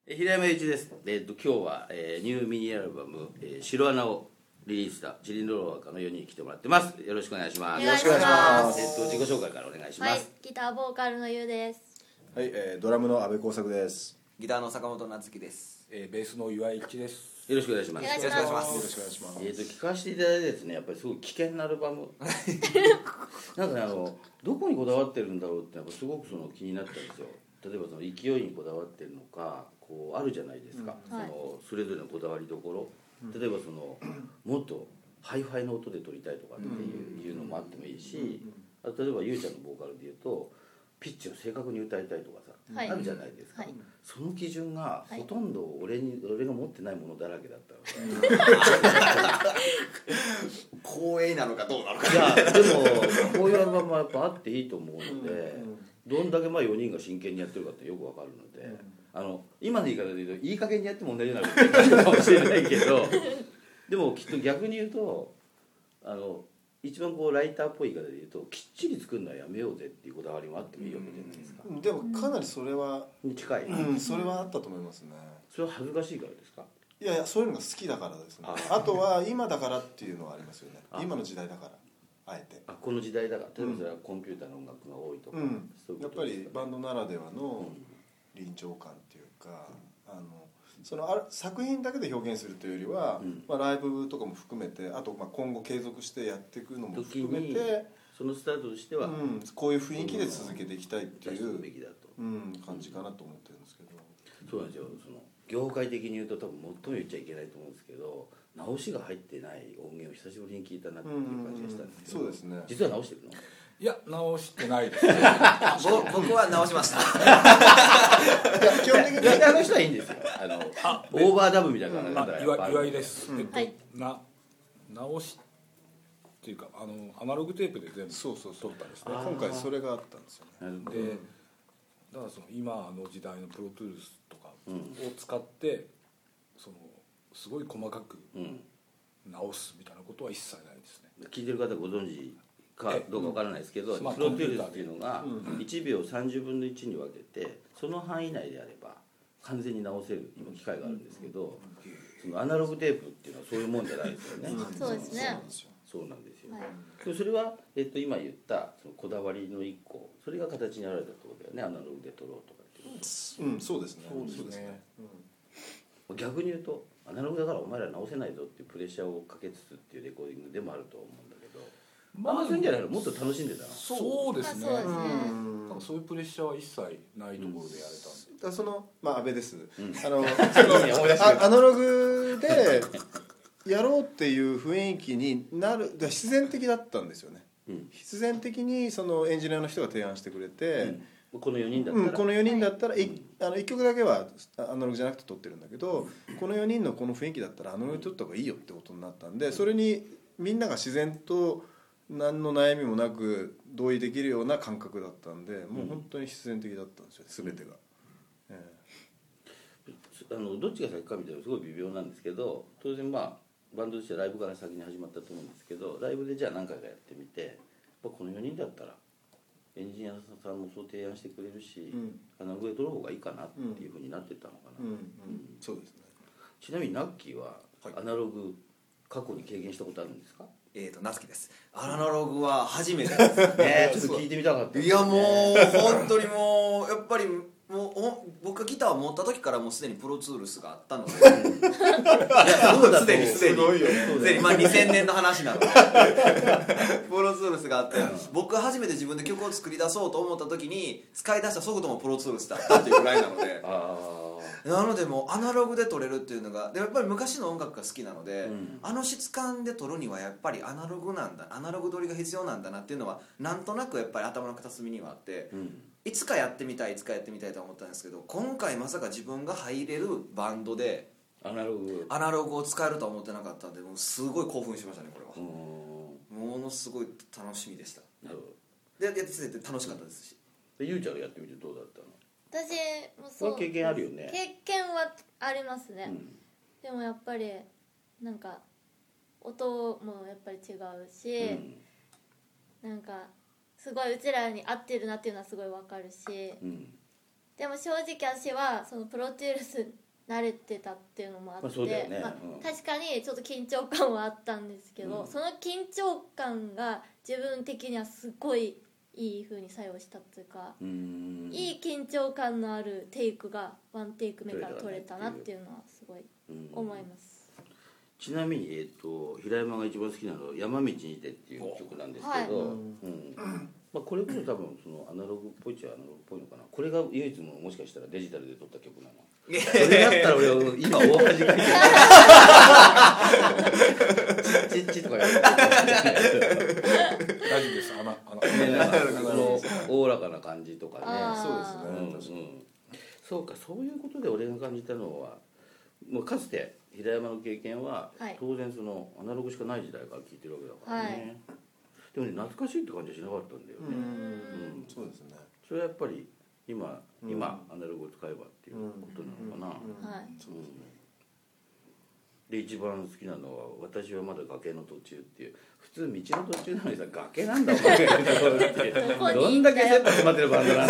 平山雄一です。今日は、ニューミニアルバム「白穴」をリリースしたジリンドローカの4人に来てもらってます。よろしくお願いします。 よろしくお願いします。 自己紹介からお願いします。 はい、ギターボーカルのゆうです。 はい、ドラムの阿部耕作です。 ギターの坂本夏樹です。 ベースの岩井一です。 よろしくお願いします。 よろしくお願いします。 よろしくお願いします。 聞かせていただいてですね、やっぱりすごい危険なアルバムなんかね、どこにこだわってるんだろうってやっぱすごく気になったんですよ。例えば勢いにこだわってるのか、こうあるじゃないですか、それぞれのこだわりどころ、例えばもっとハイファイの音で撮りたいとかっていうのもあってもいいし、例えばゆうちゃんのボーカルで言うとピッチを正確に歌いたいとかさ、あるじゃないですか、その基準がほとんど俺が持ってないものだらけだったので、 光栄なのかどうなのか。 いやでもこういうアルバムはやっぱあっていいと思うので、どんだけ4人が真剣にやってるかってよくわかるので、今の言い方で言うといい加減にやっても同じようなこと言うかもしれないけどでもきっと逆に言うと一番ライターっぽい言い方で言うときっちり作るのはやめようぜっていうこだわりもあってもいいわけじゃないですか。 でもかなりそれはに近い、 それはあったと思いますね。 それは恥ずかしいからですか？ いやいや、そういうのが好きだからですね。あとは今だからっていうのはありますよね。今の時代だからあえてこの時代だから、例えばそれはコンピューターの音楽が多いとか、そういうやっぱことですか？ りバンドならではの臨場感っていうか、作品だけで表現するというよりは、ライブとかも含めて、あと今後継続してやっていくのも含めて、 そのスタートとしては、 こういう雰囲気で続けていきたいっていうべきだと、 感じかなと思ってるんですけど。 そうなんですよ。業界的に言うと多分最も言っちゃいけないと思うんですけど、直しが入ってない音源を久しぶりに聞いたなっていう感じがしたんですけど、 そうですね。 実は直してるの？ いや、直してないですね。 僕は直しました。 基本的にギターの人はいいんですよ。オーバーダブみたいなのが岩井です。直しっていうかアナログテープで全部撮ったんですね。 今回それがあったんですよね。 で、だから今の時代のプロトゥースとかを使ってすごい細かく直すみたいなことは一切ないですね。 聞いてる方ご存知かどうかわからないですけど、プロトゥースっていうのが1秒30分の1に分けて、その範囲内であれば完全に直せる今機械があるんですけど、アナログテープっていうのはそういうもんじゃないですよね。 そうですね。 そうなんですよ。でもそれは、今言ったこだわりの一個、それが形に現れたってことだよね。アナログで撮ろうとかっていう。 そうですね。 逆に言うとアナログだからお前ら直せないぞっていうプレッシャーをかけつつっていうレコーディングでもあると思うんだけど、そういうんじゃないの？もっと楽しんでたの？ そうですね。そういうプレッシャーは一切ないところでやれたんで。 阿部です。アナログでやろうっていう雰囲気になる、必然的だったんですよね。必然的にエンジニアの人が提案してくれて、 この4人だったら、 この4人だったら1曲だけはアナログじゃなくて撮ってるんだけど、この4人のこの雰囲気だったらアナログで撮った方がいいよってことになったんで、それにみんなが自然と何の悩みもなく同意できるような感覚だったんで、もう本当に必然的だったんですよ、全てが。 どっちが先かみたいなのすごい微妙なんですけど、当然バンドとしてはライブから先に始まったと思うんですけど、ライブでじゃあ何回かやってみて、この4人だったらエンジニアさんもそう提案してくれるし、アナログで撮る方がいいかなっていうふうになってたのかな。 そうですね。 ちなみにナッキーはアナログ過去に経験したことあるんですか？ 夏樹です。アナログは初めてですね。 ちょっと聞いてみたかった。 いやもう本当にもうやっぱり僕がギターを持った時からもうすでにプロツールスがあったので、すでに2000年の話なのでプロツールスがあって、僕が初めて自分で曲を作り出そうと思った時に使い出したソフトもプロツールスだったっていうぐらいなのでなのでもうアナログで撮れるっていうのが、でやっぱり昔の音楽が好きなので、質感で撮るにはやっぱりアナログなんだ、アナログ撮りが必要なんだなっていうのはなんとなくやっぱり頭の片隅にはあって、いつかやってみたいと思ったんですけど、今回まさか自分が入れるバンドでアナログを使えるとは思ってなかったんで、もうすごい興奮しましたね。これはものすごい楽しみでした。 なるほど。でやってて楽しかったですし。 ゆうちゃんがやってみてどうだったの？ 私もそう。 経験あるよね。 経験はありますね。でもやっぱりなんか音もやっぱり違うし、なんかすごいうちらに合ってるなっていうのはすごい分かるし、 でも正直私はそのプロテュールス慣れてたっていうのもあって、 そうだよね、 確かにちょっと緊張感はあったんですけど、その緊張感が自分的にはすごいいい風に作用したっていうか、いい緊張感のあるテイクがワンテイク目から取れたなっていうのはすごい思います。 ちなみに、平山が一番好きなのは「山道にて」っていう曲なんですけど、これこそ多分そのアナログっぽいっちゃアナログっぽいのかな。これが唯一もしかしたらデジタルで撮った曲なの。それだったら俺今大恥かいてるチッチとかやる大丈夫です。 おおらかな感じとかね。 そうですね、 そうか、そういうことで俺が感じたのは、もうかつて平山の経験は、当然そのアナログしかない時代から聴いてるわけだからね、でもね、懐かしいって感じはしなかったんだよね。 そうですね。 それはやっぱり今アナログを使えばっていうことなのかな。で一番好きなのは「私はまだ崖の途中」っていう、普通道の途中なのにさ、崖なんだお前ってどんだけ切羽詰まってるバンドなんだ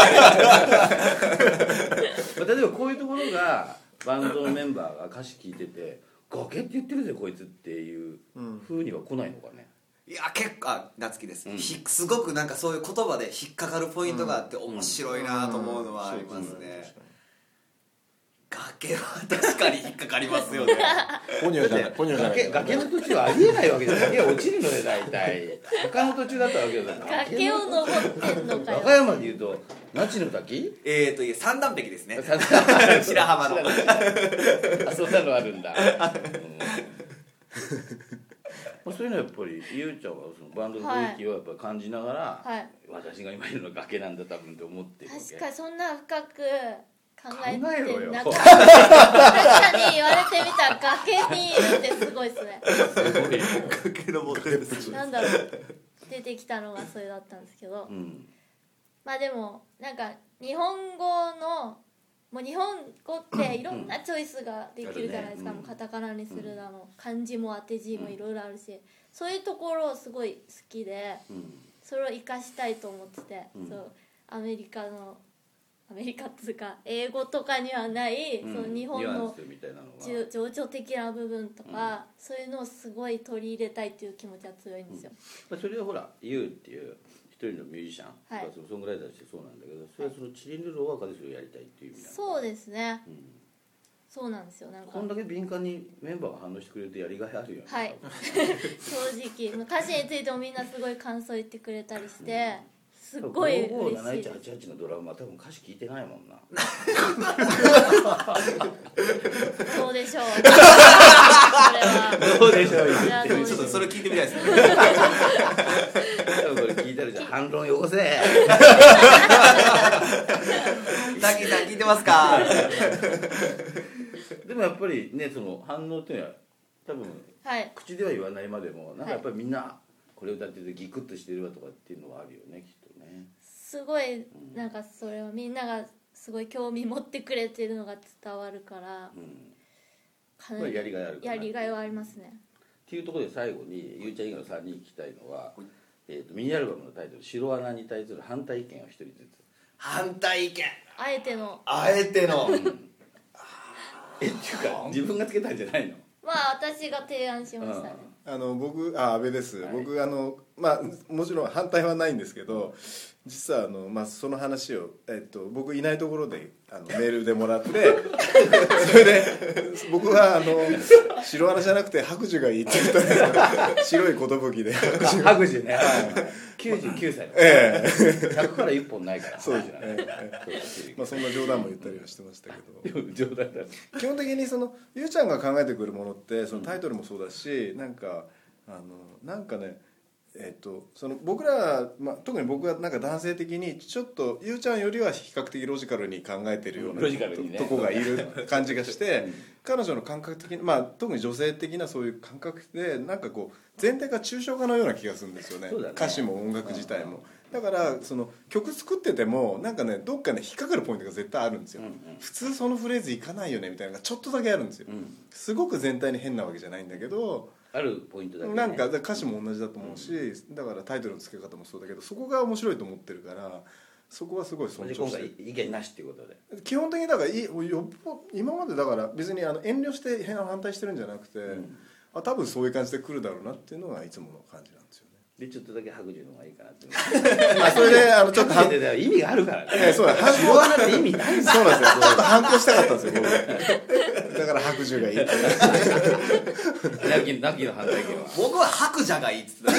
例えばこういうところがバンドのメンバーが歌詞聞いてて「崖って言ってるぜこいつ」っていうふうには来ないのかね。 いや結構夏希です、すごくなんかそういう言葉で引っかかるポイントがあって面白いなと思うのはありますね。崖は確かに引っかかりますよねポニョじゃない、ポニョじゃない。 崖の途中はありえないわけじゃん。崖は落ちるので大体他の途中だったわけだから。 崖を登ってんのかよ。 和歌山でいうと那智の滝、 三段壁ですね白浜のそんなのあるんだそういうのはやっぱりゆうちゃんはそのバンドの雰囲気をやっぱり感じながら、私が今いるのは崖なんだ多分って思ってるわけ。 確かにそんな深く考えてなかった。確かに言われてみたら崖にいるってすごいですね。 崖登ってる。 なんだろう、出てきたのがそれだったんですけど、まあでもなんか日本語のもう日本語っていろんなチョイスができるじゃないですか。もうカタカナにするだの、漢字も当て字もいろいろあるし、そういうところすごい好きで、それを生かしたいと思ってて、そうアメリカっていうか英語とかにはない、その日本の情緒的な部分とか、そういうのをすごい取り入れたいっていう気持ちは強いんですよ。 それはほらユーっていう一人のミュージシャン、ソングライターとしてそうなんだけど、それはそのチリンルルを若手をやりたいっていう意味なの。 そうですね、そうなんですよ。なんかこんだけ敏感にメンバーが反応してくれるとやりがいあるよね。 はい正直歌詞についてもみんなすごい感想言ってくれたりして、すごい嬉しいです。 557188のドラムは多分歌詞聞いてないもんなそうでしょうどうでしょうちょっとそれ聞いてみたいですね多分これ聞いたらじゃあ反論よこせタキさん聞いてますかでもやっぱりね、その反応っていうのは多分、口では言わないまでもなんかやっぱりみんなこれ歌っててギクッとしてるわとかっていうのはあるよね、きっとね。 すごいなんかそれはみんながすごい興味持ってくれてるのが伝わるから、かなりやりがいあるかな。 やりがいはありますね。 っていうところで最後にゆうちゃん以外の3人聞きたいのは、ミニアルバムのタイトル「白穴」に対する反対意見を一人ずつ。 反対意見、 あえてのっていうか自分がつけたんじゃないの？ まあ私が提案しましたね。 僕安倍です、僕まあもちろん反対はないんですけど、実はその話を、僕いないところでメールでもらってそれで僕は白穴じゃなくて白寿がいいって言ったんですよ白い寿で白寿ね、99歳100から1本ないから。 そうですね、そんな冗談も言ったりはしてましたけど冗談だ。 基本的にゆうちゃんが考えてくるものってそのタイトルもそうだし、なんかね、僕ら、特に僕はなんか男性的にちょっとゆうちゃんよりは比較的ロジカルに考えてるようなとこがいる感じがして彼女の感覚的に、特に女性的なそういう感覚でなんかこう全体が抽象化のような気がするんですよね。歌詞も音楽自体も。だからその曲作っててもなんかね、どっかね引っかかるポイントが絶対あるんですよ。普通そのフレーズいかないよねみたいなのがちょっとだけあるんですよ。すごく全体に変なわけじゃないんだけど、 あるポイントだけね、 なんか歌詞も同じだと思うし、だからタイトルの付け方もそうだけど、そこが面白いと思ってるから、 そこはすごい尊重今して回意見なしっていうことで基本的にだから今までだから別に遠慮して反対してるんじゃなくて、多分そういう感じで来るだろうなっていうのがいつもの感じなんですよね。 でちょっとだけ白寿の方がいいかなってまあそれでちょっと白寿で意味があるからね。 そうだ白花って意味ないんですよ。 そうなんですよ。ちょっと反抗したかったんですよ僕だから白寿がいいナキの反対意見は僕は白蛇がいいっつってた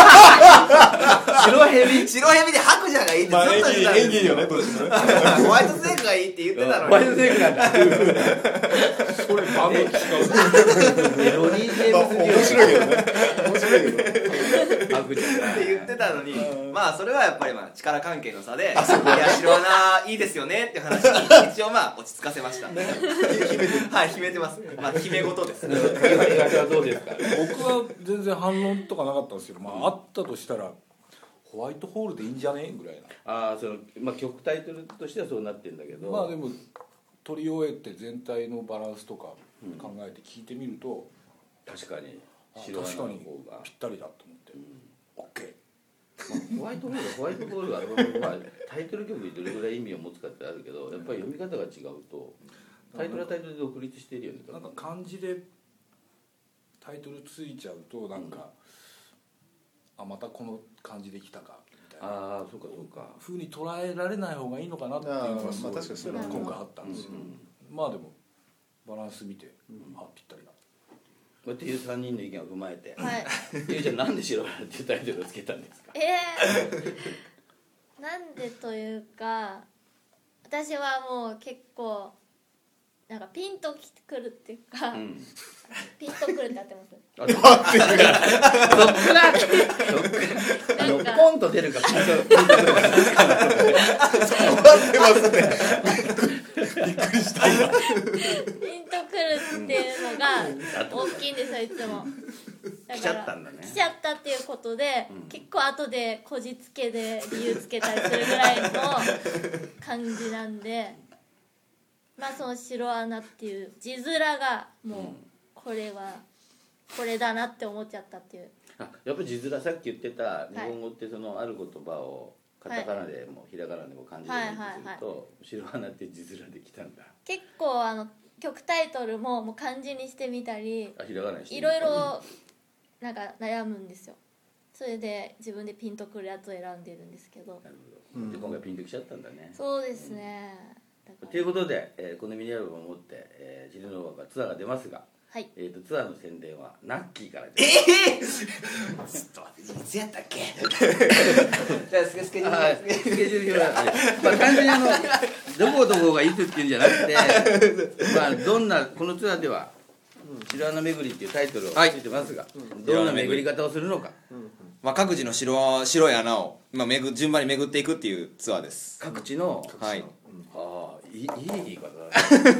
白蛇で白蛇がいいってずっと言ってたんですよ、 どっちもねホワイトスネークがいいって言ってたのにホワイトスネークなんだそれバンド違うロニー・ジェームズ・面白いけどね面白いけど白寿って言ってたのに、まあそれはやっぱり力関係の差で、いや白穴いいですよねっていう話に一応まあ落ち着かせました。はい、決めてます。まあ決め事です。 岩手はどうですか。 僕は全然反論とかなかったんですけど、まああったとしたらホワイトホールでいいんじゃねぐらいな。 曲タイトルとしてはそうなってるんだけど、 まあでも取り終えて全体のバランスとか考えて聞いてみると、 確かに確かにぴったりだと思って、OK。 ホワイトホールは、まあ、タイトル曲にどれぐらい意味を持つかってあるけど、やっぱり読み方が違うとタイトルはタイトルで独立しているよね。 なんか漢字でタイトルついちゃうとなんか、またこの漢字できたかみたいなそうか風に捉えられない方がいいのかなっていうのがすごい確かにそういうのは今回あったんですよ。まあでもバランス見て、ぴったりだっていう3人の意見を踏まえて、 はい、 ゆうちゃんなんで白花っていうタイトルをつけたんですか。 なんでというか、私はもう結構なんかピンとくるっていうか、ピンとくるって合ってます？ そっからポンと出るかピンとくるか合ってますね。 びっくりした今ピンとくるっていうのが大きいんですよいつも。だから来ちゃったんだね。 来ちゃったっていうことで、結構後でこじつけで理由つけたりするぐらいの感じなんで、まあその白穴っていう字面がもうこれだなって思っちゃったっていう。 やっぱり字面、さっき言ってた日本語ってそのある言葉をカタカナでもひらがなでも漢字でもすると白花って字面できたんだ。 結構曲タイトルもう漢字にしてみたり、 ひらがなにしていろいろなんか悩むんですよ。それで自分でピンとくるやつを選んでるんですけど。 なるほど。で今回ピンときちゃったんだね。 そうですね。 ということで、このミニアルバムを持ってジルノーバーツアーが出ますが、 はい、 ツアーの宣伝はナッキーからです。 ちょっと待って、いつやったっけ。スケジュールは単純にどこがいつっていうんじゃなくて、どんなこのツアーでは白穴巡りっていうタイトルをついてますが、どんな巡り方をするのか、 各自の白い穴を順番に巡っていくっていうツアーです。 各地の、 はい、 いい言い方だ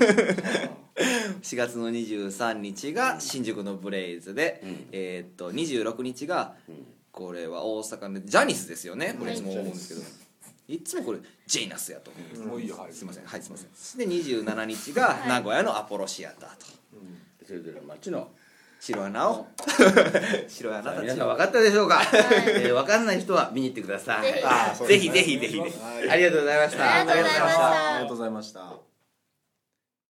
4月の23日が新宿のブレイズで、26日がこれは大阪のジャニスですよね。これいつも思うんですけど、いつもこれジェイナスやと思うんです。 もういいよ、はい、 すいません、はい、すいません。で27日が名古屋のアポロシアターと、 それぞれの街の白穴を白穴たち皆さん分かったでしょうか。分かんない人は見に行ってください。 ぜひぜひありがとうございました。 ありがとうございました。 ありがとうございました。